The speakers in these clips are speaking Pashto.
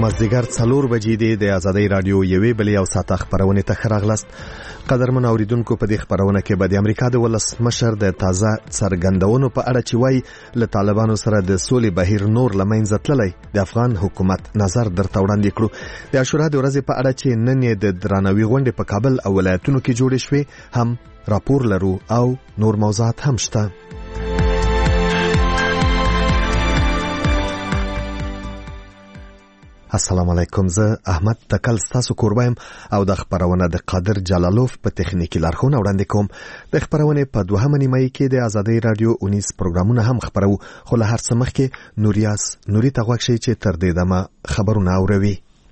مازدیګر 4 بجې د آزادۍ رادیو یوې بلې او ساته خبرونه ته خراغلست. قدرمن اوریدونکو په دې خبرونه کې به د امریکا د ولسمشر د تازه څرګندونو په اړه چې وایي له طالبانو سره د سولې بهیر نور لمنځه تللی د افغان حکومت نظر درته وړاندې کړو. د عاشورا د ورځې په اړه چې نن یې د درناوي غونډې په کابل او ولایتونو کې جوړې شوې هم راپور لرو او نور موضوعات هم شته. السلام علیکم، زه احمد تکل ستاسو کوربایم او د خبرونه د قادر جلالوف په تخنیکی لارښوونه وړاندې کوم. د خبرونه په 2 نیمه کې د آزادۍ رادیو 19 پروګرامونه هم خبرو، خو له هر څه مخکې نوري ته غوښ شي چې تر دې دمه خبرونه اوروي.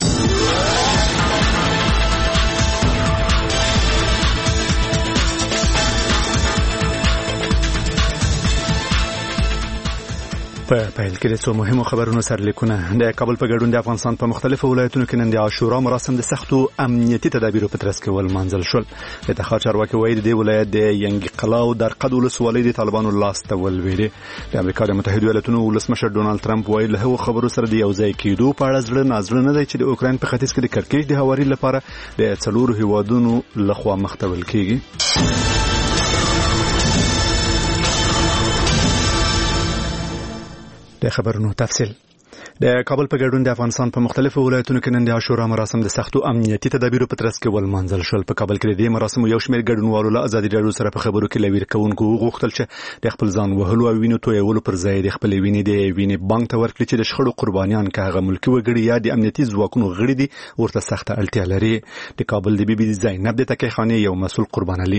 په پیل کې د څو مهمو خبرونو سرلیکونه. د کابل په ګډون د افغانستان په مختلفو ولایتونو کې نن د عاشورا مراسم د سختو امنیتي تدابیرو په ترڅ کې ولمانځل شول. د تخار چارواکي وایي د ولایت د ینګي قلا او درقد ولسوالۍ د طالبانو لاس ته ولوېدې. د امریکا د متحده ایالاتونو ولسمشر ډونالد ترامپ وایي له هغو خبرو سره د یوځای کېدو په اړه زړه نازړه نه دی چې د اوکراین په ختیځ کې د کرکیچ د هواري لپاره د 4 هیوادونو لخوا مختول کیږي. د خبرونو تفصیل. د کابل په ګډون د افغانستان په مختلفو ولایتونو کې نن د عاشورا مراسم د سختو امنیتي تدابیرو په ترڅ کې ولمانځل شول. په کابل کې د مراسمو یو شمېر ګډونوالو له آزادۍ رادیو سره په خبرو کې لویر کوونکو غوښتل چې د خپل ځان وهلو او وینو تویولو پر ځای د خپل وینې بانک ته ورکړي چې د شخړو قربانیان کاغه ملکی وګړي یا د امنیتي ځواکونو غړي دي ورته سخته اړتیا لري. د کابل د بي زینب د تکیخانه یو مسؤل قربان علي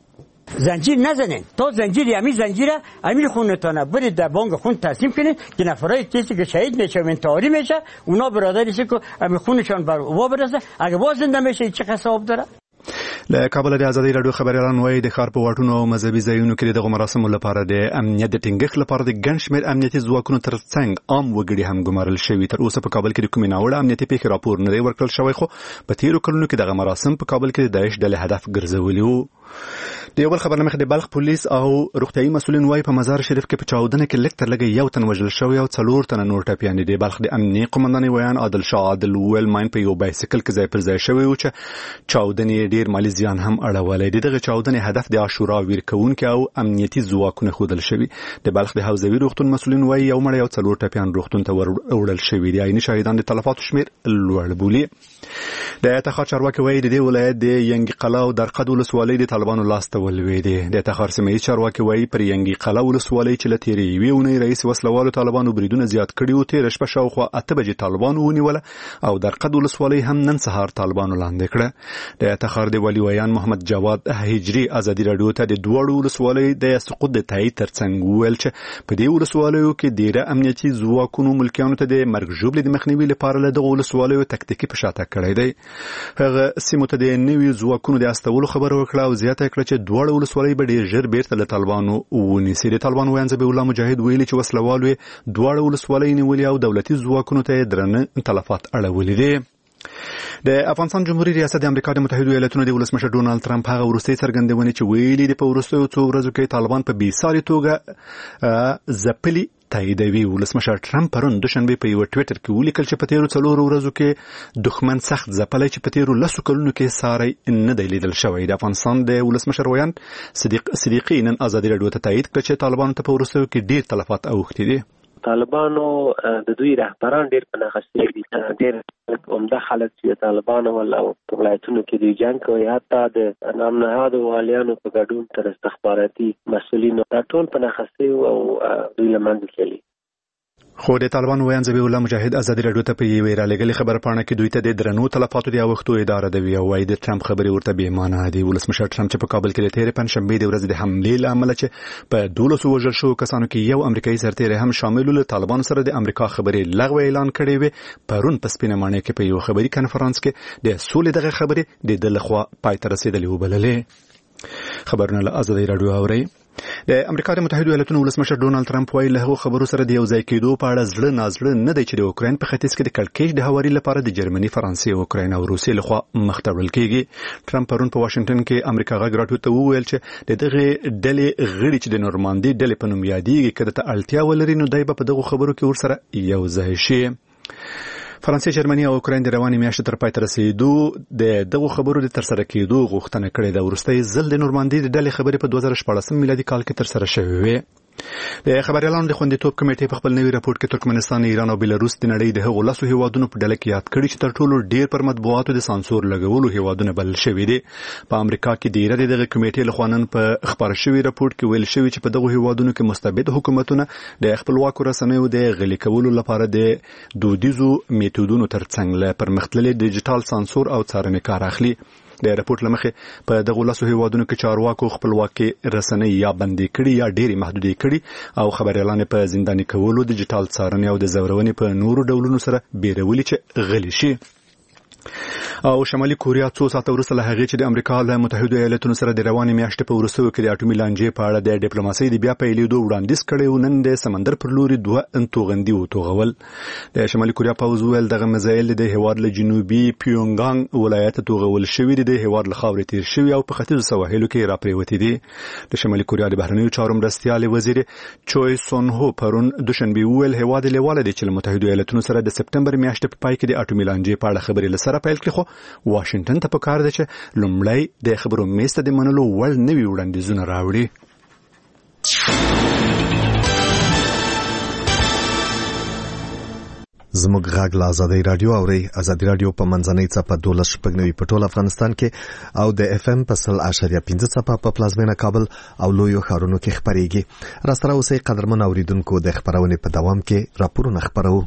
زنجیر نزنین، تو زنجیر یمی زنجیره امیر خونتانه برید در بانک خون تقسیم کنید که نفرای کسی که شهید میشه و انتحاری میشه اونا برادریشه که امیر خونشان بر وا برسه، اگه باز زنده میشه چه حساب داره. له کابل د آزادۍ رادیو خبريالان وایي د ښار په واټونو او مذهبي ځایونو کې دغه مراسمو لپاره د امنیت د ټینګښت لپاره د ګڼ شمېر امنیتي ځواکونو ترڅنګ عام وګړي هم ګمارل شوي. تر اوسه په کابل کې د کومې ناوړه امنیتي پیښې راپور نه دی ورکړل شوی، خو په تیرو کلونو کې دغه مراسم په کابل کې د داعش ډلې هدف ګرځولي وو. د یو بل خبر نه مخکې د بلخ پولیس او روغتیايي مسؤلین وایي په مزار شریف کې په چاودنه کې لږ تر لږه 1 تن وژل شوی او 4 تنه نور ټپیان دي. د بلخ د امنیتي قومندان ویان عادل شاه عادل ویل ماین په یو بایسکل کې ځای پر ځای شوی و چې چاودنې ډیر مالی زیان هم اړولی. دغه چاودنې هدف د عاشورا ویر کوونکي او امنیتي ځواکونه خودل شوی. د بلخ د حوزوي روغتون مسؤلین وایي یو مړی او 4 ټپیان روغتون ته وړل شوی دي. عیني شاهدان د تلفاتو شمیر لوړ بولي. د تخار چارواکي وایي د ولایت د ینګي قلا او درقد ولسوالۍ د طالبانو لاس ته ولوېدې. د تخار سیمه چارواکي وایي پر ینګي قلا ولسوالۍ چې لتيري وی ونی رئیس وسلوالو طالبانو بریدونه زیات کړي او تیر شپه شاوخوا 8 بجې طالبانو ونیول او درقد ولسوالۍ هم نن سهار طالبانو لاندې کړه. د تخار د ولی ویان محمد جواد هجری آزادۍ رادیو ته د دوړو ولسوالۍ د سقوط د تایید ترڅنګ ویل چې په دې ولسوالیو کې ډیره امنیتي ځواکونو ملکیانو ته د مرګ ژوبلې د مخنیوي لپاره له دغه ولسوالیو تکتیکي پښاته کړی دی. هغه سیمو ته د نوي ځواکونو د استولو خبر ورکړه او زیاته کړه چې دوړو ولسوالۍ به ډیر ژر بیرته له طالبانو ونیسي. د طالبانو ویان ذبیح الله مجاهد ویلي چې وسلوالو دوړو ولسوالۍ نیولې او دولتي ځواکونو ته درنه تلفات اړولې دي. د افغانستان جمهوریت ریاست د امریکا د متحده ایالاتونو د ولسمشر ډونالد ترامپ هغه وروستي څرګندونې چې ویلي د په وروستیو 2 ورځو کې طالبان په بیساري توګه ځپلي تاییدوي. ولسمشر ترامپ پرون دوشنبه په یو ټویټر کې ولیکل چې په تیرو 4 ورځو کې دښمن سخت ځپلی چې په تیرو 10 کلونو کې ساری نه دی لیدل شوی. د افغانستان د ولسمشر ویان صدیقي نن آزادۍ رادیو ته تایید کړ چې طالبانو ته په وروستیو کې ډیر تلفات اوښتي دي. طالبانو د دوی رهبران ډیر په ناخستې دي، ډیر عمده خلک چې طالبانو او ولایتونو کې د جنگ کوي، حتی د نام نهادو والیانو په ګډون تر استخباراتي مسؤلینو ټول په ناخستې او دوی له منځه تللي. خو د طالبانو ویان ذبیح الله مجاهد آزادۍ رادیو ته په یوې رالېږلې خبر پاڼه کې دوی ته د درنو تلفاتو د اوښتو اداره دوي او وايي د ټرمپ خبرې ورته بې معنی دي. ولسمشر ټرمپ چې په کابل کې د تېرې پنځشنبې د ورځې د حملې له امله چې په 12 وژل شو کسانو کې یو امریکایي سرتېری هم شامل له طالبانو سره د امریکا خبرې لغوه اعلان کړی وي. پرون په سپینه ماڼۍ کې په یو خبري کانفرنس کې د سولې دغه خبرې د لخوا پای ته رسیدلې وبللې. خبرونه له آزادۍ رادیو اوري. د امریکا د متحده ایالاتونو ولسمشر ډونالد ترامپ وایي له هغو خبرو سره د یو ځای کېدو په اړه زړه نازړه نه دی چې د اوکراین په ختیځ کې د کړکېچ د هواري لپاره د جرمني، فرانسې، اوکراین او روسیې لخوا مخ ته وړل کېږي. ترامپ پرون په واشنگټن کې امریکا غږ راډیو ته وویل چې د دغه ډلې غړي چې د نورماندي ډلې په نوم یادېږي کله ته اړتیا ولري نو دای په دغه خبرو کې ورسره یو ځای شي. فرانسې، جرمني او اوکراین د رواني میاشتې تر پای ته رسیدو دغه خبرو د ترسره کېدو غوښتنه کړې ده. وروستۍ ځل د نورماندي د ډلې خبرې په 2014 میلادي کال کې ترسره شوې وې. د خبريالانو د خوندیتوب کمیټې په خپل نوي راپور کې ترکمنستان، ایران او بیلاروس د نړۍ د هغو 10 هیوادونو په ډله کې یاد کړي چې تر ټولو ډیر پر مطبوعاتو د سانسور لګولو هیوادونه بلل شوي دي. په امریکا کې د ایران دغه کمیټې لخوا نن په خبر شوی راپور کې ویل شوی چې په دغه هیوادونو کې مستبد حکومتونه د خپلواکو رسنیو د غلي کولو لپاره د دودیزو میتودونو ترڅنګ له پرمختللي ډیجیټل سانسور او څارنې کار اخلي. د راپورټ لمخې په دغه 10 هیوادونو کې چارواکو خپلواکي رسنۍ یا بندي کړي یا ډېری محدودې کړي او خبريالان په زنداني کولو، ډیجیټل څارنې او د زورونې په نورو ډولونو سره بیرولي چې غلي شي. او شمالي کوریا څو ساعته وروسته له هغې چې د امریکا له متحده ایالاتونو سره د رواني میاشتې په وروستیو کې د اټومي لانجې په اړه د ډیپلوماسۍ د بیا پیلېدو وړاندیز کړی و. نن د سمندر پر لوري 2 توغندي وتوغول. د شمالي کوریا پوځ ویل دغه میزایل د هیواد له جنوبي پیونګانګ ولایت توغول شوي دي، د هیواد له خاورې تیر شوي او په ختیځو سواحلو کې راپریوتي دي. د شمالي کوریا د بهرنیو چارو مرستیال وزیر چوي سون هو پرون دوشنبه ویل هیواد لیواله دي چې له متحده ایالاتونو سره د سپتمبر میاشتې په پای کې د اټومي لانجې په اړه خبرې لسره پیل کړي، خو واشنگټن ته پکار دی چې لومړی د خبرو میسته د منلو وړ نوي وړاندیزونه راوړي. زموږ غږ له آزادۍ رادیو اوري. آزادۍ رادیو په منځنۍ څپه 12.9 په ټول افغانستان کې او د اف ام په 0.5 څپه په پلازمینه کابل او لویو ښارونو کې خپرېږي. راسره اوسئ قدرمن اوریدونکو، د خبرونې په دوام کې راپورونه خبرو.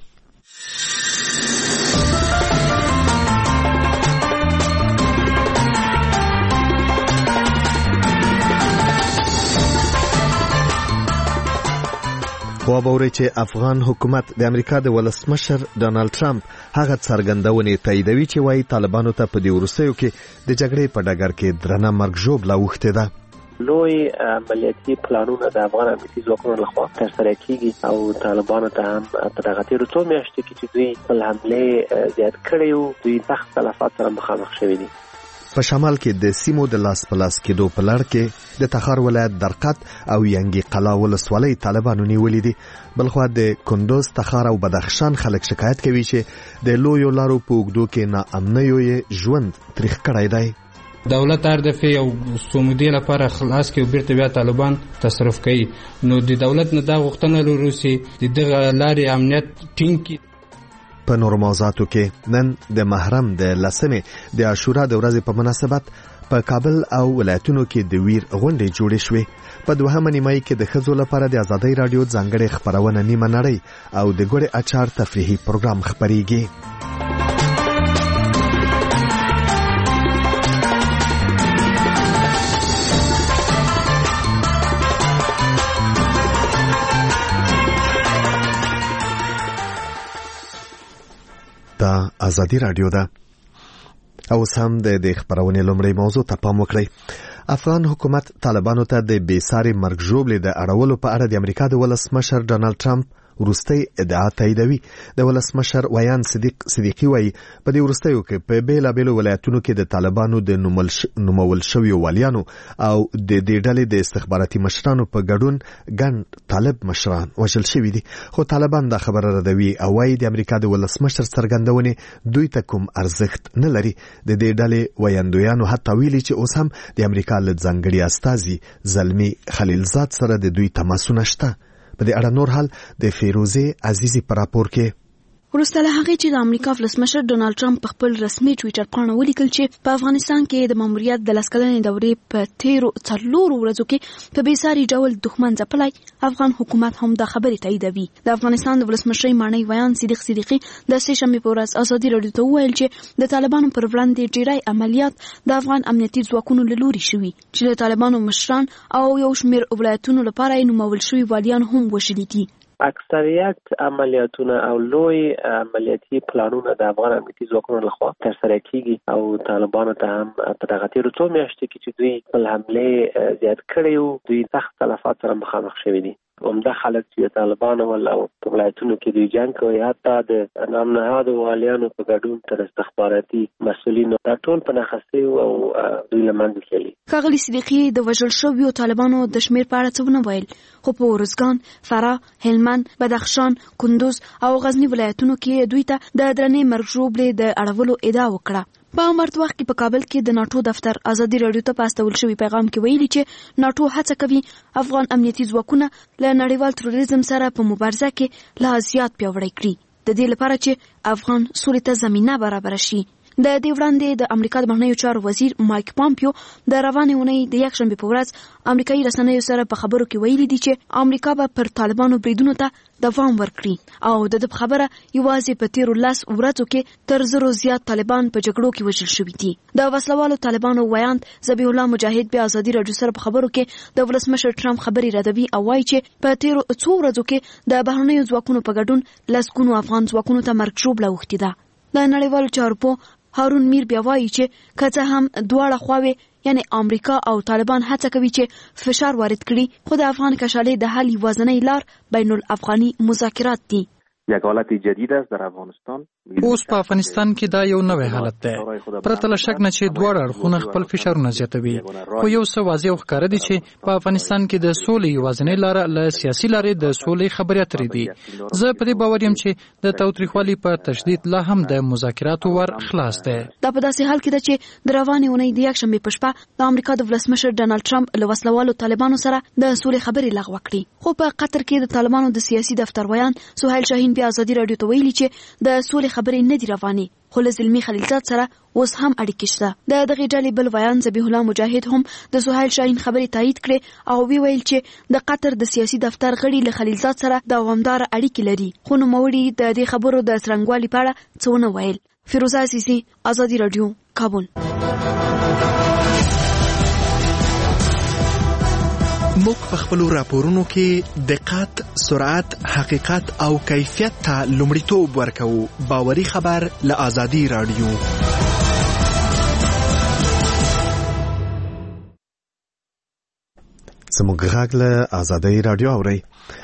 خو باوري چې افغان حکومت د امریکا د ولسمشر ډانلډ ټرمپ هغه څرګندونې تاییدوي چې وايي طالبانو ته په دې وروستیو کې د جګړې په ډګر کې درنه مرګ ژوبله اوښتې ده. لوی عملیاتي پلانونه د افغان امنیتي ځواکونو لخوا ترسره کیږي او طالبانو ته هم په دغه تیرو څو میاشتو کې چې دوی خپل حملې زیات کړي وو، دوی سخت تلفات سره مخامخ شوي دي. په شمال کې د سیمو د لاس په لاس کېدو په لړ کې د تخار ولایت درقد او ینګي قلا ولسوالۍ طالبانو نیولې دي. بلخوا د کندوز، تخار او بدخشان خلک شکایت کوي چې د لویو لارو په اوږدو کې ناامنیو یې ژوند تریخ کړی دی. دولت هر دفعه یو سمودي لپاره خلاص کې او بیرته بیا طالبان تصرف کوي، نو د دولت نه دا غوښتنه لروسي د دغه لارې امنیت ټینګ کړي. په نورو موضوعاتو کې نن د محرم د 10مې د عاشورا د ورځې په مناسبت په کابل او ولایتونو کې د ویر غونډې جوړې شوې. په 2مه نیمایي کې د ښځو لپاره د آزادۍ رادیو ځانګړې خپرونه نیمه نړۍ او د ګوړې اچار تفریحي پروګرام خپرېږي. دا آزادی رادیو ده. اوس هم د خبرونې لومړی موضوع ته پام وکړئ. افغان حکومت طالبانو ته د بېساري مرګ ژوبلې د اړولو په اړه د امریکا د ولسمشر ډانلډ ټرمپ وروستۍ ادعا تاییدوي. د ولسمشر ویان صدیقي وایي په دې وروستیو کې په بیلابیلو ولایتونو کې د طالبانو د نومول شویو والیانو او د دې ډلې د استخباراتي مشرانو په ګډون ګڼ طالب مشران وژل شوي دي. خو طالبان دا خبره ردوي او وایي د امریکا د ولسمشر څرګندونې دوی ته کوم ارزښت نه لري. د دې ډلې ویاندویانو حتی ویلي چې اوس هم د امریکا له ځانګړي استازي زلمي خلیلزاد سره د دوی تماسونه شته. په دې اړه نور حال د فیروزه عزیزی پر راپور کې. وروسته له هغې چې د امریکا ولسمشر ډونالډ ټرمپ په خپل رسمي ټویټر پاڼه ولیکل چې په افغانستان کې د ماموریت د 10 کلنې دورې په تیرو 4 ورځو کې په بېساري ډول دښمن ځپلی، افغان حکومت هم دا خبرې تاییدوي. د افغانستان د ولسمشر مانی ویان صدیقي د سې شنبې په ورځ ازادي راډیو ته وویل چې د طالبانو پر وړاندې ډیری عملیات د افغان امنیتي ځواکونو له لوري شوي چې د طالبانو مشران او یو شمېر ولایتونو لپاره یې نومول شوي والیان هم وژلي دي. اکثریت عملیاتونه او لوی عملیاتي پلانونه د افغان امنیتي ځواکونو لخوا ترسره کیږي او طالبانو ته هم په دغه تیرو څو میاشتو کې چې دوی خپل حملې زیات کړي وو، دوی سخت تلفات سره مخامخ شوي دي. عمده خلک چې طالبان ول او ولایتونو کې د جنگ کوي حتی د نامنهادو والیانو په ګډون تر استخباراتي مسؤلینو دا ټول په ناخسته او دوی لمنځه تللي. ښاغلي صدیقي د وژل شویو طالبانو د شمیر په اړه څه ونه ویل، خو په ارزګان، فراه، هلمند، بدخشان، کندوز او غزنی ولایتونو کې دوی ته د درنې مرګ ژوبلې د اړولو ادعا وکړه. په مرد وخت کې په کابل کې د ناتو دفتر ازادي رادیو ته پاستول شوی پیغام کې ویلي چې ناتو هڅه کوي افغان امنیتي ځواکونه له نړیوال تروریزم سره په مبارزه کې لا زیات پیاوړی کړي، د دې لپاره چې افغان سولې ته زمينه برابر شي. د دې وړاندې د امریکا د بهرنیو چارو وزیر مایک پامپیو د روانې اونۍ د یکشنبې په ورځ امریکایي رسنیو سره په خبرو کې ویلي دي چې امریکا به پر طالبانو بریدونو ته دوام ورکړي او د خبره یوازې په تیرو 10 ورځو کې تر 0 زیات طالبان په جګړو کې وژل شوي دي. د وسلوالو طالبانو ویاند ذبیح الله مجاهد بیا ازادي رادیو سره په خبرو کې د ولسمشر ټرمپ خبري ردوي او وایي چې په تیرو 2 ورځو کې د بهرنیو ځواکونو په ګډون لسګونو افغان ځواکونو ته مرګ ژوبله اوښتې ده. د نړیوالو چارو په هارون میر بیا وایي چې که څه هم دواړه خواوې یعنی امریکا او طالبان هڅه کوي چې فشار وارد کړي، خو د افغان کشالې د حل یوازینی لار بین الافغاني مذاکرات دي. یک حالت جدید است در افغانستان. اوس په افغانستان کې دا یو نوې حالت دی، پرته له شک نه چې دواړه اړخونه خپل فشارونه زیاتوي، خو یو څه واضح او ښکاره دي چې په افغانستان کې د سولې یوازینۍ لاره له سیاسي لارې د سولې خبرې اترې دي. زه په دې باور یم چې د تاوتریخوالي په تشدید لا هم د مذاکراتو ور خلاص دی. دا په داسې حال کې ده چې د روانې اونۍ د یکشنبې په شپه د امریکا د ولسمشر ډانلډ ټرمپ له وسلوالو طالبانو سره د سولې خبرې لغوه کړې، خو په قطر کې د طالبانو د سیاسي دفتر ویان سهیل شاهین بیا ازادي رادیو ته ویلي چې د سولې خبرې نه دي روانې، خو له زلمي خلیلزاد سره اوس هم اړیکې شته. د دغې ډلې بل ویان ذبیح الله مجاهد هم د سهیل شاهین خبرې تایید کړې او ویل چې د قطر د سیاسي دفتر غړي له خلیلزاد سره دوامدار اړیکې لري، خو نوموړي د دې خبرو د څرنګوالي په اړه څه ونه ویل. فیروزه عزیزی، ازادي رادیو، کابل. موږ په خپلو راپورونو کې دقت، سرعت، حقیقت او کیفیت ته لومړیتوب ورکوو. باوري خبر له ازادي رادیو. زموږ غږ له ازادي رادیو اورئ.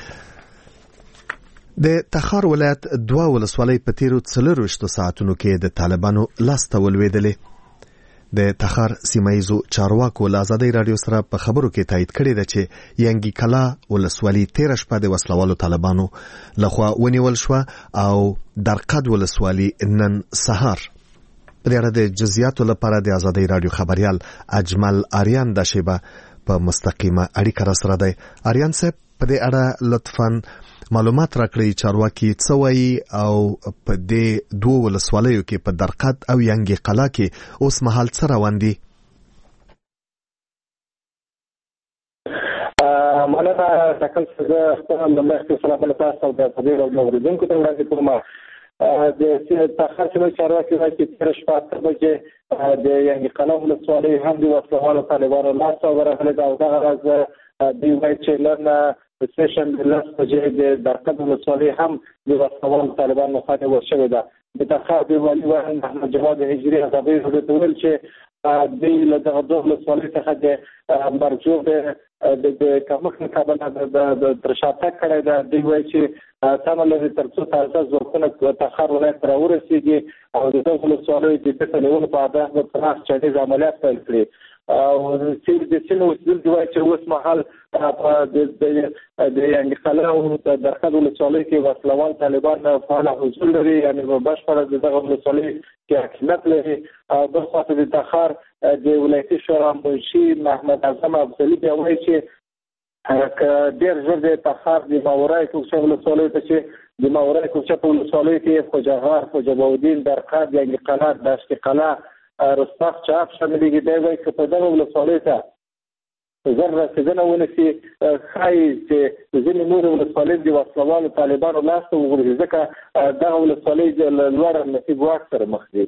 د تخار ولایت 2 ولسوالۍ په تیرو 24 ساعتونو کې د طالبانو لاسته ولوېدلې. د تخار سیمایزو چارواکو له ازادي رادیو سره په خبرو کې تایید کړی ده چې ینګي کلا ولسوالۍ 13 شپه د وسلوالو طالبانو لخوا ونیول شو او درقد ولسوالۍ نن سهار. په دې اړه د جزئیاتو لپاره د ازادي رادیو خبريال اجمل آریان د شیبه په مستقیمه اړیکه را سره دی. آریان صاحب، په دې اړه لطفاً معلومات راکړئ، چارواکي څه وایي او په دې 2 ولسوالیو کې په درقد او ینګي قلا کې اوس مهال څه روان دي؟ مننه تکل څنګه خپل د مخکې سره بل تاسو د دې ډول موردونکو ته وړاندې کوم. د تخار سیمه چارواکي وايي چې تر شپه 8 بجې د ینګي قلا ولسوالۍ هم د وسلوالو طالبانو لاسته ورغلې ده او دغه راز دوی وايي چې لرنه سټیشن د لاس بجې د درقد ولسوالۍ هم د وسلوالو طالبانو لخوا نیول شوې ده. د تخار د والي ویاند محمد جواد هجري ازادي رادیو ته ویل چې دوی له دغه 2 ولسوالۍ څخه د مرګ ژوبلې د کمښت مقابله د ترشاتګ کړی ده. دوی وایي چې سمه لري تر څو تازه ځواکونه تخار ولایت ته راورسېږي او د دغه ولسوالیو د بیرته نیولو په هدف به پراخ چانیز عملیات پیل کړي. او د سیمې اوسېدونکي وایي چې اوس مهال د ینګي قلا او د درقد ولسوالۍ کې وسلوال طالبان فعال حضور لري، یعنې په بشپړه د دغه ولسوالۍ کې حاکمیت لري. او بل خواته د تخار د ولایتي شورا منشي محمد اعظم افضلي بیا وایي چې ډېر ژر د تخار د ماورای کوڅه ولسوالۍ ته چې د ماورای کوڅه په ولسوالۍ کې خوجهار، خوجبودین، درقد، ینګي قلا، دشت قلا، رستاق چاپ شاملېږي. دی وایي که په دغه ولسوالۍ ته زر رسېدنه ونسي ښایي چې ځینې نورې ولسوالۍ د وسلوالو طالبانو لاسته وغورځي، ځکه دغه ولسوالۍ له لوړ امنیتي ګواښ سره مخ دي.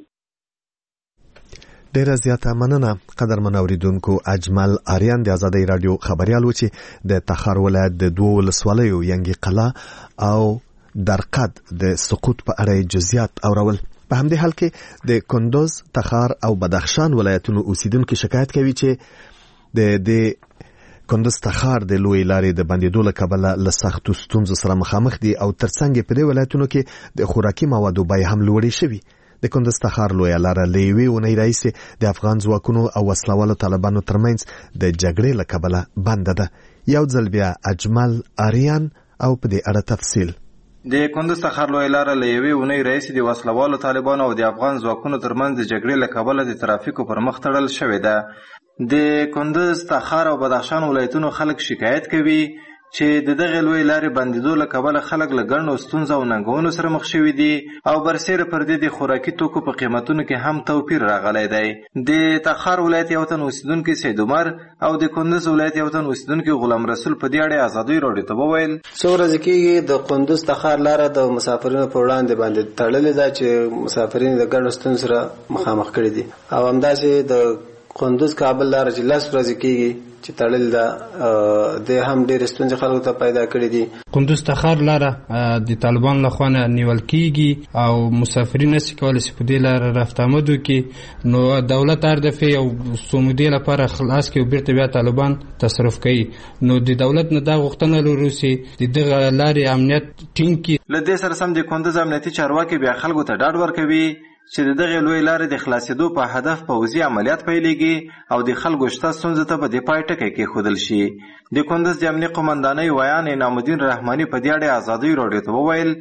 ډیره زیاته مننه قدرمن اوریدونکو. اجمل آریان د ازادي رادیو خبريال و چې د تخار ولایت د 2 ولسوالیو ینګي قلا او درقد د سقوط په اړه جزئیات اورول. په همدې حال کې د کندوز، تخار او بدخشان ولایتونو اوسیدونکو شکایت کوي چې د کندز تخار د لوی لارې د بندیدو له کبله له سختو ستونزو سره مخامخ دي او ترڅنګ په دې ولایتونو کې د خوراکي موادو بیې هم لوړې شوي. د کندز تخار لوی لاره له یوې اونۍ راهیسې د افغان ځواکونو او وسلوالو طالبانو ترمنځ د جګړې له کبله بنده ده. یو ځل بیا اجمل آریان او په دې اړه تفصیل. د کندز تخار لوی لاره له یوې اونۍ راهیسې د وسلوالو طالبانو او د افغان ځواکونو ترمنځ د جګړې له کبله د ترافیکو پر مخ تړل شوې ده. د کندز تخار او بدخشان ولایتونو خلک شکایت کوي چې د دغه لوی لارې بندیدو له کبله خلک له ګڼو ستونزو او ننګونو سره مخ شوي دي او برسیره پر دې د خوراکي توکو په قیمتونو کې هم توپیر راغلی دی. د تخار ولایت یو تن اوسیدونکي سید عمر او د کندز ولایت یو تن اوسیدونکي غلام رسول په دې اړه ازادۍ راډیو ته وویل څو ورځې کېږي د کندز تخار لاره د مسافرینو په وړاندې باندې تړلې ده چې مسافرین د ګڼو ستونزو سره مخامخ کړي دي او همداسې د کندز کابل لاره چې 10 ورځې کېږي چې تړل ده د هم ډېر ستونزې خلکو ته پیدا کړې دي. کندز تخار لاره د طالبان لخوا نه نیول کیږي او مسافرین نشي کولی چې په دې لاره رفت آمد وکړي نو دولت هر دفعه یو څو مودې لپاره خلاص کړي او بیرته بیا طالبان تصرف کوي نو د دولت نه دا غوښتنه لرو چې د دغه لارې امنیت ټینګ کړي. له دې سره سم د کندز امنیتي چارواکي بیا خلکو ته ډاډ ورکوي چې د دغه لوی لارې د خلاصېدو په هدف پوځي عملیات پیلېږي او د خلکو شته ستونزو ته به د پای ټکی کېښودل شي. د کندز د امنیې قمندانۍ ویان انعام الدین رحماني په دې اړه ازادۍ راډیو ته وویل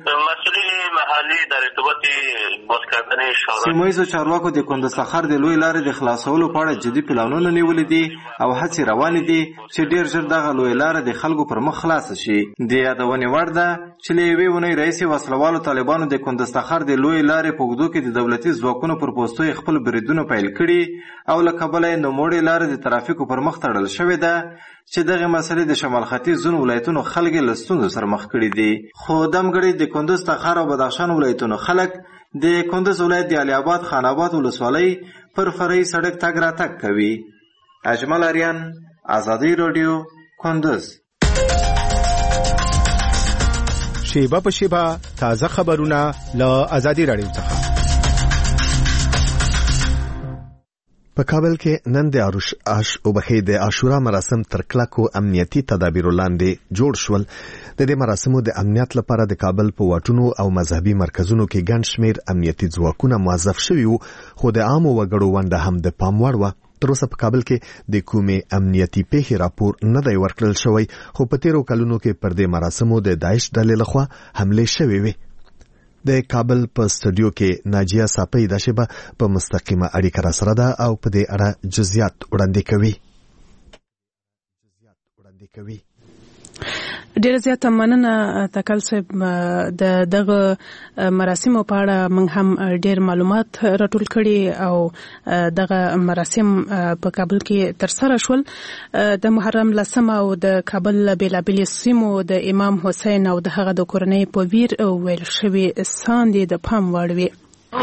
سیمه ییزو چارواکو د کندز تخار د لوی لارې د خلاصولو په اړه جدي پلانونه نیولي دي او هڅې روانې دي چې ډېر ژر دغه لوی لاره د خلکو پر مخ خلاصه شي. د یادونې وړ ده چې له یوې اونۍ راهیسې وسلوالو طالبانو د کندز تخار د لوی لارې په اوږدو کې د دولتي ځواکونو پر پوستو خپل بریدونه پیل کړي او له کبله یې نوموړې لارې د ترافیکو پر مخ تړل شوې ده چې دغه مسلې د شمال ختیځ ځینو ولایتونو خلک له ستونزو سره مخ کړي دي. خو دمګړی د کندز تخار او بدخشان ولایتونو خلک د کندز ولایت د علي آباد خان آباد ولسوالۍ پر فرعي سړک تګ راتګ کوي. اجمل آریان ازادۍ راډیو کندز. شیبه په شیبه تازه خبرونه له ازادۍ راډیو څخه. په کابل کې نن د عاشورا مراسم تر کلکو امنیتي تدابیرو لاندې جوړ شول. د دې مراسمو د امنیت لپاره د کابل په واټونو او مذهبي مرکزونو کې ګڼ شمېر امنیتي ځواکونه موظف شوي وو خو د عامو وګړو ونډه هم د پام وړ وه. تر اوسه په کابل کې د کومې امنیتي پیښې راپور نه دی ورکړل شوی خو په تیرو کلونو کې پر دې مراسمو د داعش ډلې لخوا حملې شوې وې. د کابل په سټوډیو کې ناجیه صافی د شبه په مستقیمه اړیکه را سره ده او په دې اړه جزئیات وړاندې کوي. ډیره زیاته مننه تکل صاحب. د دغه مراسمو په اړه موږ هم ډیر معلومات راټول کړي او دغه مراسم په کابل کې ترسره شول. د محرم لسمه او د کابل بیلابیل سیمو د امام حسین او د هغه د کورنۍ په ویر ویل شوی ساندې د پام وړ وي.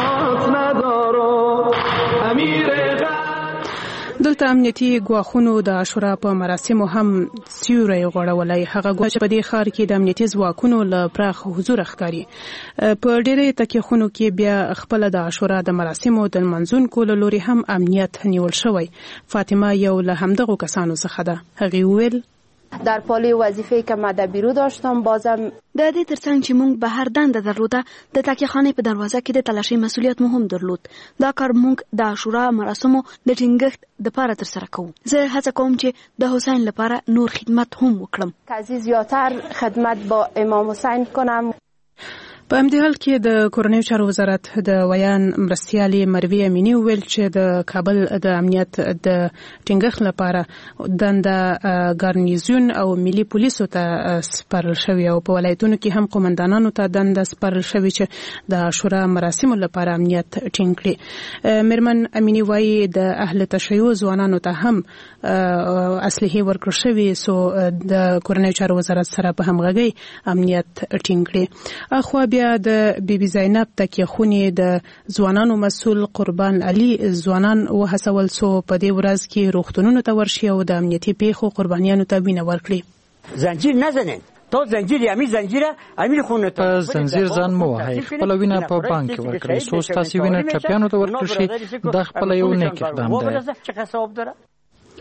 دلته امنیتي ګواښونو د عاشورا په مراسمو هم سیوری غوړولی. هغه ګواښ په دې ښار کې د امنیتي ځواکونو له پراخ حضور ښکاري. په ډېرې تکیخونو کې بیا خپله د عاشورا د مراسمو د لمانځونکو له لوري هم امنیت نیول شوی. فاطمه یو له همدغو کسانو څخه ده. هغې وویل در پالی وظیفه‌ای که مدبی رو داشتم بازم د دې ترڅنګ چې موږ به هر دنده درلوده د تاکیخانې په دروازه کې د تلاشۍ مسؤلیت مو هم درلود. دا کار موږ د عاشورا مراسمو د ټینګښت لپاره ترسره کوو. زه هڅه کوم چې د حسین لپاره نور خدمت هم وکړم. که زیاتر خدمت با امام حسین کنم. په همدې حال کې د کورنیو چارو وزارت د ویان مرستیالې مروی امینی وویل چې د کابل د امنیت د ټینګښت لپاره دنده ګارنیزیون او ملي پولیسو ته سپارل شوی او په ولایتونو کې هم قومندانانو ته دنده سپارل شوی چې د عاشورا مراسمو لپاره امنیت ټینګ کړي. میرمن امینی وایي د اهل تشیع ځوانانو ته هم اسلحې ورکړل شوي سو د کورنیو چارو وزارت سره په همغږۍ امنیت ټینګ کړي. اخوا بیا د بیبي زینب تکیه خونې د ځوانانو مسؤل قربان علي ځوانان وهڅول سو په دې ورځ کې روغتونونو ته ورشي او د امنیتي پیښو قربانیانو ته وینه ورکړي. زنجیر نزنین تو زنجیر یمی زنجیره امیر خونه ته په زنجیر ځان مو وهي. خپل وینه په بانک کې ورکړي. سو تاسو وینه چپیانو ته ورکړي. د خپل یو نیک اقدام دی.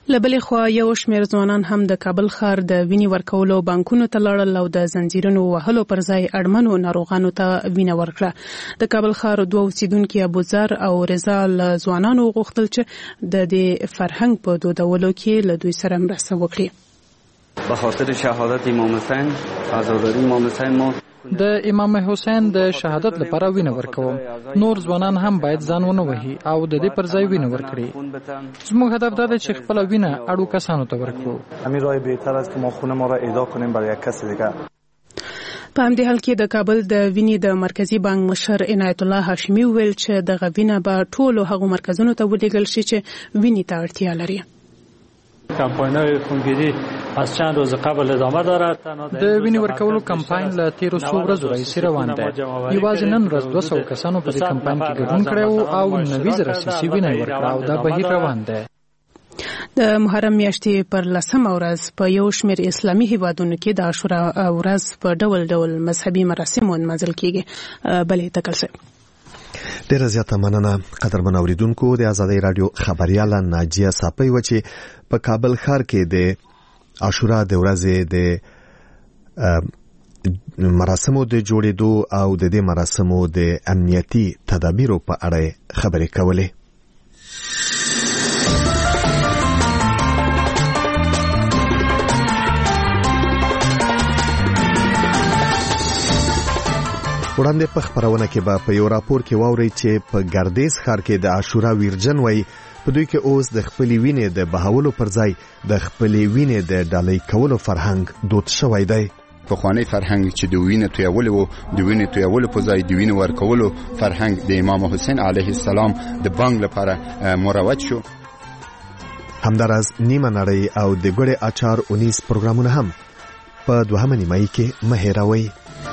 لبلې خوا یو شمېر ځوانان هم د کابل ښار د وینې ورکولو بانکونو ته لاړل او د زنجیرونو وهلو پر ځای اړمنو ناروغانو ته وینه ورکړه. د کابل ښار دوه اوسیدونکي ابوذر او رضا له ځوانانو غوښتل چې د دې فرهنګ په دودولو کې له دوی سره مرسته وکړي. به خاطر شهادت امام حسین، عزاداری امام حسین ما د امام حسین د شهادت لپاره وینه ورکوم. نور ځوانان هم باید ځان ونه وهي او د دې پر ځای وینه ورکړي. زموږ هدف دا دی چې خپل وینه اړو کسانو ته ورکړو. همین راه بهتر است که ما خون ما را اهدا کنیم برای یک کس دیگر. په همدې حال کې د کابل د وینې د مرکزی بانک مشر عنایت الله هاشمی ویل چې د غوینه به ټولو هغو مرکزونو ته ولېږل شي چې وینې ته اړتیا لري. کمپاین‌های خونگیری از چند روز قبل ادامه دارد. د وینې ورکولو کمپاین له تیرو څو ورځو راهیسې روان دی. یوازې نن ورځ 200 کسانو په دې کمپاین کې ګډون کړی او 90 رسیسي وینه ورکړه او دا بهیر روان دی. د محرم میاشتې پر 10مه ورځ په یو شمېر اسلامي هیوادونو کې د عاشورا ورځ په ډول ډول مذهبي مراسمو نمانځل کیږي. بلې تکل شي. ډیره زیاته مننه قدرمن اوریدونکو. د آزادۍ رادیو خبرياله ناجیه صافی و چې په کابل ښار کې د عاشورا د ورځې د مراسمو د جوړېدو او د دې مراسمو د امنیتي تدابیرو په اړه خبرې کولې. وړاندې په خبرونه کې به په یو راپور کې واورئ چې په ګردیز ښار کې د عاشورا ویرجن وای په دوی کې اوس د خپلې وینې د بهولو پر ځای د خپلې وینې د ډالۍ کولو فرهنګ دود شوی دی. پخوانی فرهنګ چې د وینې تویول وو د وینې تویول په ځای د وینې ورکولو فرهنګ د امام حسین علیه السلام د بانک لپاره مروج شو. همداراز نیمه نړۍ او د ګوړې اچار 19 پروګرامونه هم په دوهمه نیمایي کې مه هېروئ.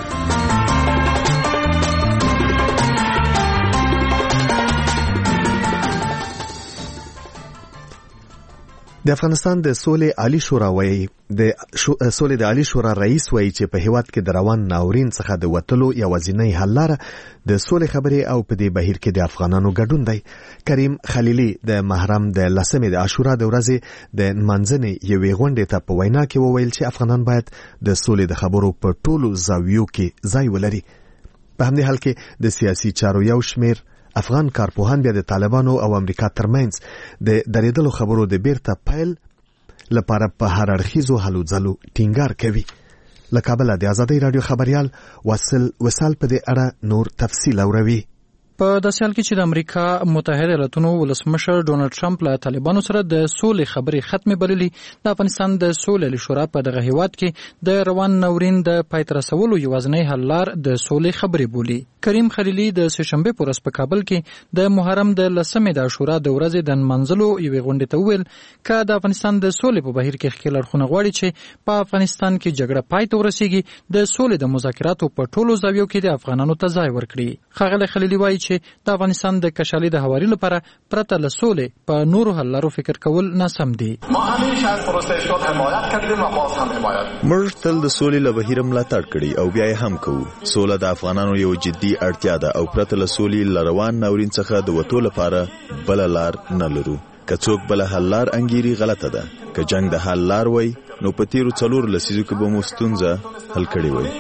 د افغانستان د سولې عالی شورا وایي د سولې د عالی شورا رئیس وایي چې په هیواد کې د روان ناورین څخه د وټلو یوازینی حل لاره د سولې خبرې او په دې بهیر کې د افغانانو ګډون دی. کریم خلیلی د محرم د 10مې د عاشورا د ورځې د منځنۍ یوې غونډې ته په وینا کې وویل چې افغانان باید د سولې د خبرو په ټولو زاویو کې ځای ولري. په همدې حال کې د سیاسي چارو یو شمېر افغان کارپوهان بیا د طالبانو او امریکا ترمنځ د درېدلو خبرو د بیرته پیل لپاره په هر اړخیزو هلو ځلو ټینګار کوي. له کابله د آزادۍ رادیو خبريال وصال په دې اړه نور تفصیل اوروي. په داسې حال کې چې د امریکا متحده ایالاتونو ولسمشر ډونالد ټرمپ له طالبانو سره د سولې خبرې ختمې بللې، د افغانستان د سولې شورا په دغه هیواد کې د روان ناورین د پای ته رسولو یوازینی حل لار د سولې خبرې بولي. کریم خلیلی د سهشنبه په ورځ په کابل کې د محرم د 10مې د عاشورا د ورځې د منځلو یوې غونډې ته وویل چې د افغانستان د سولې په بهیر کې ښکېل اړخونه غواړي چې په افغانستان کې جګړه پای ته ورسیږي، د سولې د مذاکراتو په ټولو زاویو کې د افغانانو ته ځای ورکړي. ښاغلی خلیلی وایي چې د افغانستان د کشالي د هواري لپاره پرته له سولې په نورو حل لارو فکر کول ناسم دي. ما همیشه از پروسه شد حمایت کردیم و باز هم حمایت. موږ تل د سولې له بهیر ملاتړ کړی او بیا یې هم کوو. سوله د افغانانو یو جدي اړتیا ده او پرته له سولې له روان ناورین څخه د وټو لپاره بل لار نه لرو. که څوک بل حل لار انګيري غلطه ده. که جنگ د حل لار وای نو په تیرو 4 لسیزو کې به مو ستونزه حل کړي وای.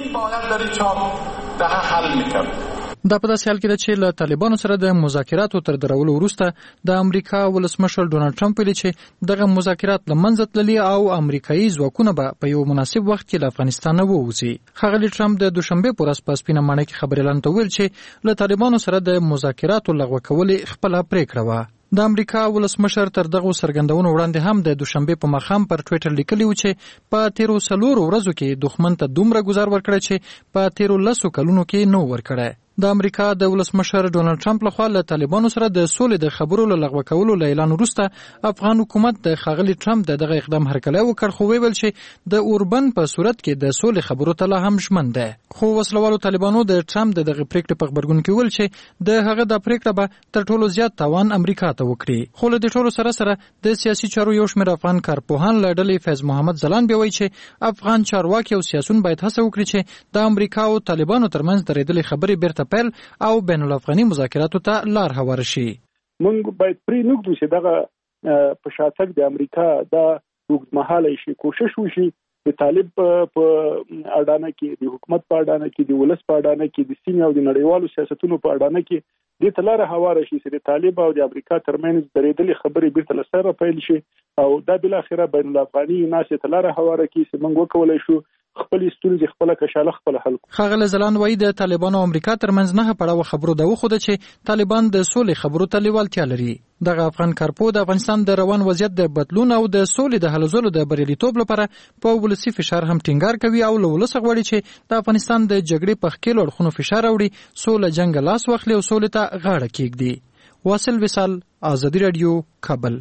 دا په داسې حال کې ده چې له طالبانو سره د مذاکراتو تر درولو وروسته د امریکا ولسمشر ډونالد ټرمپ ویلي چې دغه مذاکرات له منځه تللي او امریکایي ځواکونه به په یو مناسب وخت کې له افغانستان نه ووځي. ښاغلی ټرمپ د دوشنبه په ورځ په سپینه ماڼۍ کې خبري اعلان ته ویل چې له طالبانو سره د مذاکراتو لغوه کول خپله پریکړه وه. د امریکا ولسمشر تر دغه سرګندونو وړاندې هم د دوشنبه په ماښام پر ټویټر لیکلی و چې په تیرو 4 ورځو کې دښمن ته دومره گزار ورکړی چې په تیرو 10 کلونو کې نو ورکړی. د امریکا د ولسمشر ډونالد ټرمپ لخوا له طالبانو سره د سولې د خبرو له لغوه کولو له اعلان وروسته افغان حکومت د ښاغلي ټرمپ دغه اقدام هرکلی وکړ، خو ویل چې د اوربن په صورت کې د سولې خبرو ته لا هم ژمن دی. خو وسلوالو طالبانو د ټرمپ دغه پریکړې په خبرګون کې ویل چې د هغه د پریکړه به تر ټولو زیات تاوان امریکا ته وکړي. خو له دې ټولو سره سره د سیاسي چارو یو شمېر افغان کارپوهان له ډلې فیض محمد ځلان بیا وایي چې افغان چارواکي او سیاسون باید هڅه وکړي چې د امریکا او طالبانو ترمنځ درېدلې خبرې بیرته پیل او بین الافغاني مذاکراتو ته لار هواره شي. موږ باید پرې نږدو چې دغه په شاتګ د امریکا دا اوږدمهاله شي کوشش وشي د طالب په اډانه کې د حکومت په اډانه کې د ولس په اډانه کې د سیمې او د نړیوالو سیاستونو په اډانه کې د تلاره هواره شي چې د طالب او د امریکا ترمنځ درېدلې خبرې بیرته لسره پیل شي او دا بل اخره بین الافغاني ناس تلاره هواره کې چې موږ وکولای شو خپل ستونزې خپل کشاله خپل حل. خاغله زلان وایي د طالبانو او امریکا ترمنځ نه پړاو خبرو د وخت چې طالبان د سولې خبرو ته لیوالتیا لري. دغه افغان کارپو د افغانستان د روان وضعیت د بدلون او د سولې د هلو ځلو د بریالیتوب لپاره په ولسي فشار هم ټینګار کوي او له ولس غواړي چې د افغانستان د جګړې په خکیلو اړخونو فشار راوړي، سوله جنگ لاس واخلي او سولې ته غاړه کېږدي. واصل وصال، آزادي رادیو، کابل.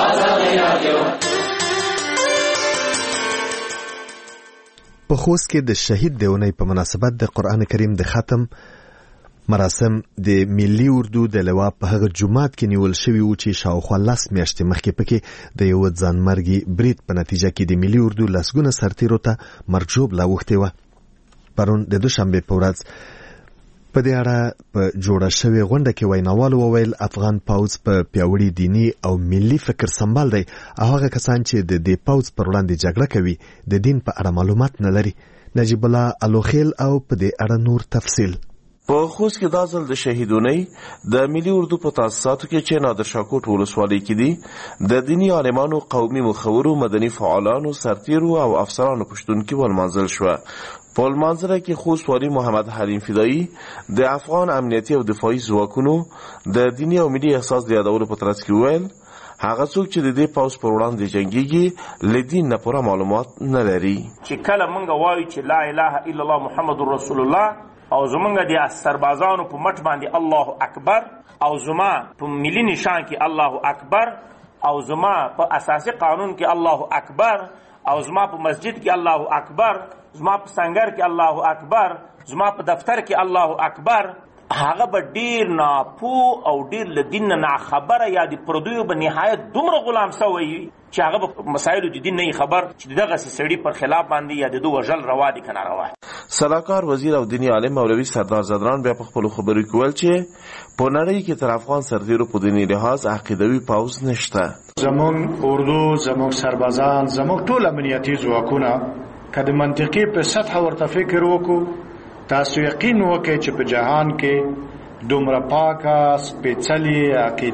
په خوست کې د شهید دیونی په مناسبت د قرآن کریم د ختم مراسم د ملي اردو د لوا په هغه جمعات کې نیول شوی و چې شاوخوا 10 میاشتې مخکې پکې د یو ځانمرګي برید په نتیجه کې د ملي اردو لسګونه سرتیرو ته مرګ ژوبله اوښتې وه. پرون د دوشنبې په ورځ په دې اړه په جوړه شوې غونډه کې ویناوالو وویل افغان پوځ په پیاوړي دیني او ملي فکر سمبال دی او هغه کسان چې د دې پوځ پر وړاندې جګړه کوي د دین په اړه معلومات نه لري. نجیب الله الوخیل او په دې اړه نور تفصیل. په خوست کې دا ځل د شهیدونی د ملي اردو په تاسیساتو کې چې نادر شاکوټ ولسوالۍ کې دي د دینی عالمانو، قومي مخورو، مدني فعالانو، سرتیرو او افسرانو پښتونکي ولمانځل شوه. په لمانځنه کې خوست والي محمد حلیم فدایي د افغان امنیتي او دفاعي ځواکونو د دیني او ملي احساس د یادولو په ترڅ کې وویل هغه څوک چې د دې پوځ پر وړاندې جنګیږي له دین نه پوره معلومات نه لري. چې کله موږ وایو چې لا اله الا الله محمد رسول الله او زمونږ د سربازانو په مټ باندې الله اکبر او زما په ملي نشان کې الله اکبر او زما په اساسي قانون کې الله اکبر او زما په مسجد کې الله اکبر، زما په سنگر کې الله اکبر، زما په دفتر کې الله اکبر، هغه به ډیر ناپو او ډیر له دین نه خبره یا د پردیو به نهایت دومره غلام سوی چې هغه په مسایلو د دین نه خبر چې دغه سړي پر خلاف باندې یا د دوه وژل روا دي کنه روا. سلاکار وزیر او دینی عالم مولوی سردار زدران بیا په خپل خبرو کې ویل چې په نړۍ کې تر افغان سرتیرو په دینی لحاظ عقیدوي پوځ نشته. زموږ اردو، زموږ سربازان، زموږ ټول امنیتي ځواکونه که د منطقي په سطح ورته فکر وکړو تاسو یقین وکړئ چې په جهان کې دومره پاکه، سپېڅلې،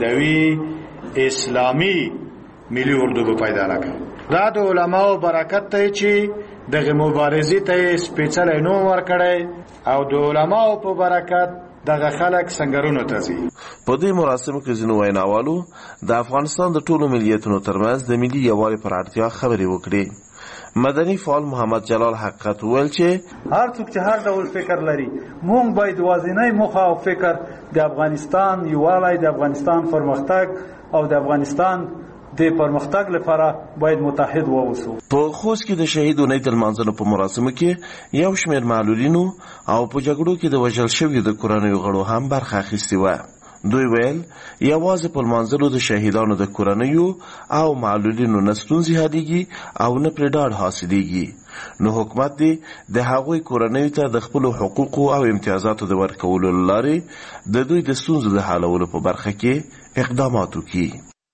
عقیدوي، اسلامي ملي اردو به پیدا نه کړو. دا د علماو برکت دی چې دغه مبارزې ته سپېڅلی نوم ورکړی او د علماو په برکت دغه خلک سنگرونو ته ځي. په دې مراسمو کې ځینو ویناوالو د افغانستان د ټولو ملیتونو ترمنځ د ملي یووالي پر اړتیا خبرې وکړې. مدني فعال محمد جلال حقیقت ویل چې هر څوک چې هر ډول فکر لري مونږ باید واضحنی موخه او فکر د افغانستان یووالی، د افغانستان پرمختګ او د افغانستان د پرمختګ لپاره باید متحد واوسو. په خوست کې د شهیدونی د لمانځلو په مراسمو کې یو شمېر معلولینو او په جګړو کې د وژل شویو د کورنیو غړو هم برخه اخیستې وه. دوی ویل یوازې په لمانځلو د شهیدانو د کورنیو او معلولینو نه ستونزې حلیږي او نه پرې ډاډ حاصلیږي، نو حکومت دې د هغوی کورنیو ته د خپلو حقوقو او امتیازاتو د ورکولو له لارې د دوی د ستونزو د حلولو په برخه کې اقدامات وکړي.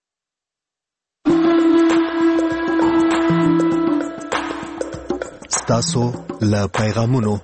ستاسو له پیغامونو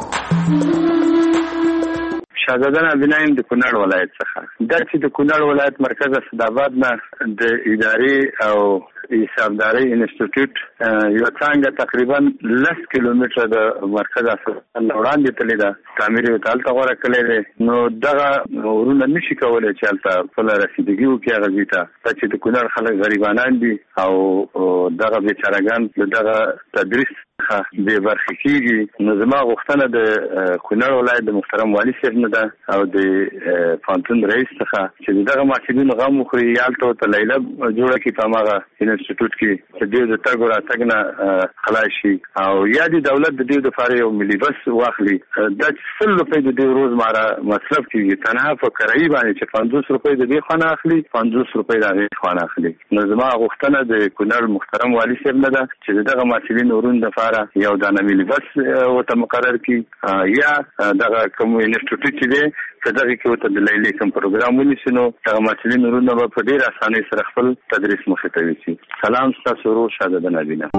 شهزاده نبیلایم د کونړ ولایت څخه دا چې د کونړ ولایت مرکز اسداباد نه د ادارې او حسابداري انسټیټیوټ یو څنګه تقریبا 10 کیلومتره د مرکز اسداباد وړاندې تللی ده، تعمیر یې تالته غوره کړی دی. نو دغه ورونه نشي کولی چې هلته خپله رسیدګي وکړي هغه ځای ته، ځکه چې د کونړ خلک غریبانان دي او دغه بیچارهګان د دغه تدریس څخه بې برخې کېږي. نو زما غوښتنه د کونړ ولایت د محترم والي صاحب نه ده او د پوهنتون رئیس څخه چې دغه محصلینو غم وخوري، یا هلته ورته لیله جوړه کړي په هماغه انسټیټیوټ کې چې دوی د تګ راتګ نه خلاص شي، او یا د دولت د دوی دپاره یو ملي بس واخلي. دا چې 100 روپۍ د دوی روزمره مصرف کېږي، تنها په کرایي باندې چې 50 روپۍ د دې خوا نه اخلي، 50 روپۍ د هغې خوا نه اخلي. نو زما غوښتنه د کونړ محترم والي صاحب نه ده چې دغه محصلینو ورونو دپاره لپاره یو دانه ملي بس وته مقرر کی یا دغه کوم انسټیټیوټ دی چې دغه کې وته د لیلي کوم پروګرام ونیسي نو هغه محصلین ورونه په ډېر اسانۍ سره خپل تدریس مخې ته ویسي. سلام ستاسو ورو شاده بنابینا.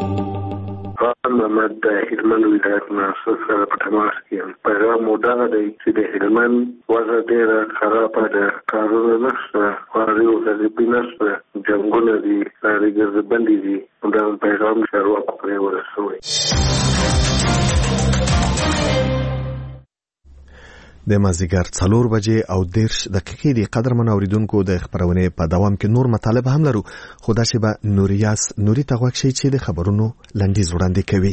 محمد د هلمند ولایت محسوس سره په تماس کې پیغام مودانه دی چې د هلمند وضع ډېره خرابه ده، کارونه نشته، خواري او غریبي نشته، جنګونه دي، لارې ګرځبندې دي. دا پیغام چارواکو پرې ورسوي. د مازیګر 4 بجې او 10 دقیقې دی. قدرمن اوریدونکو د خبرونه په دوام کې نور مطالب هم لرو، خو دا شی به نوري ته غوښ شي چې د خبرونو لنډیز وړاندې کوي.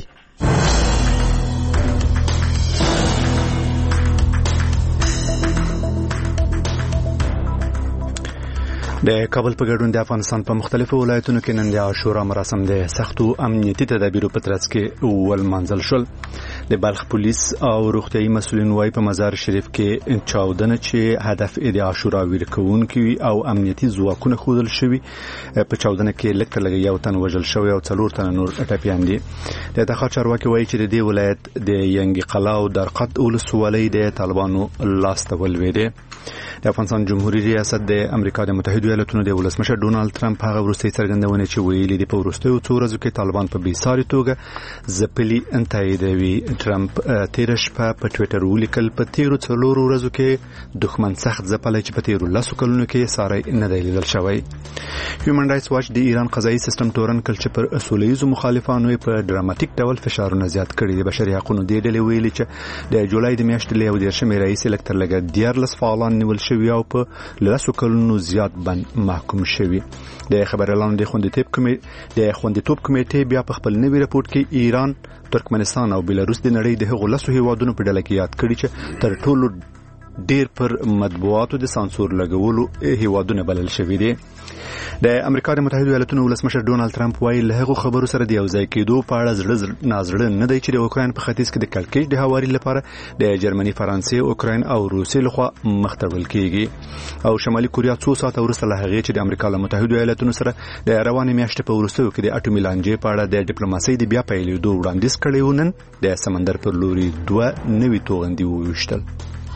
د کابل په ګډون د افغانستان په مختلفو ولایتونو کې نن د عاشورا مراسم د سختو امنیتي تدابیرو په ترڅ کې ولمانځل شول. د بلخ پولیس او روغتيایي مسؤلین وايي په مزار شریف کې چاودنه چې هدف د عاشورا ویرکونکي او امنیتي ځواکونه خودل شوی. په چاودنه کې لکه لګي یو تن وژل شوی او 4 تن نور ټپيان دي. د دغه چارواکي وايي چې د دې ولایت د ینګي قلا او درقد ولسوالۍ د طالبانو لاس ته ولويده. د افغانستان جمهوریت ریاست د امریکا د متحده ایالاتونو د ولسمشر ډونالد ټرمپ هغه وروستي څرګندونه چې ویلي دی په وروستیو څو ورځو کې طالبان په بیساري توګه ځپلي انتایدوي. ټرمپ تیر شپه په ټوئیټر ولیکل په تیرو 4 ورځو کې دښمن سخت ځپلای چې په تیرو 10 کلونو کې ساري نه دی لیدل شوی. هیومن رائټس واچ د ایران قضایي سیستم تورن کل چې پر اصوليزو مخالفانو په ډراماتیک ډول فشارونه زیات کړي دي. بشري حقوقو د ډلې ویلي چې د جولای د میاشتې له 13 رئیس الکتر لګ 14 فعالان نیول شوی او په 10 کلونو زیات بند محکوم شوی. د خبر اعلان د خوندیتوب کمیټې بیا په خپل نوي رپورت کې ایران، ترکمنستان او بلاروس د نړۍ د هغو 10 هیوادونو په ډله کې یاد کړي چې تر ټولو ډیر پر مطبوعاتو د سانسور لګولو هیوادونه بلل شوی دي. د امریکا د متحده ایالاتونو ولسمشر ډونالد ټرمپ وايي له هغو خبرو سره د یو ځای کېدو په اړه نازړه نه دی چې د اوکراین په ختیځ کې د کلکېج د هواري لپاره د جرمني، فرانسې، اوکراین او روسیې لخوا مختړل کیږي. او شمالي کوریا 2 ساعته وروسته له هغې چې د امریکا له متحده ایالاتونو سره د روانې میاشتې په وروستیو کې د اټومي لانجې په اړه د ډیپلوماسۍ د بیا پیلېدو وړاندیز کړی و. نن د سمندر پر لوري 2 نوي توغندي وویشتل.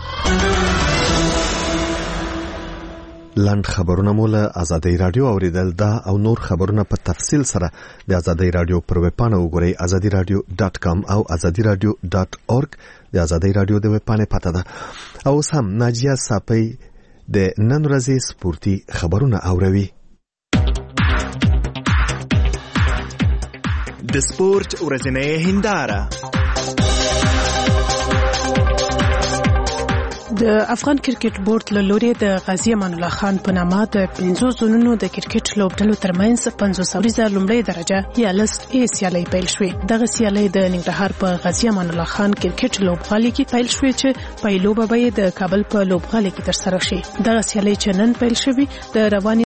لاند خبرونه مول آزادۍ رادیو اوریدل دا او نور خبرونه په تفصیل سره د آزادۍ رادیو پر ویب پاڼه وګورئ azadiradio.com او azadiradio.org. د آزادۍ رادیو د ویب پاڼې پته ده. او اوس هم ناجیه صافی د نن ورځې سپورتي خبرونه اوروي. د سپورت ورځنۍ هنداره. د افغان کرکټ بورډ له لوري د غازی امان الله خان په نامه د 50 زونونو د کرکټ لوبډلو ترمنځ 500 لومړی درجه یا لست ای سیالي پیل شوې. دغه سیالي د ننګرهار په غازی امان الله خان کرکټ لوبغالي کې پیل شوې چې پیلوبه به د کابل په لوبغالي کې ترسره شي. دغه سیالي چې نن پیل شوې د رواني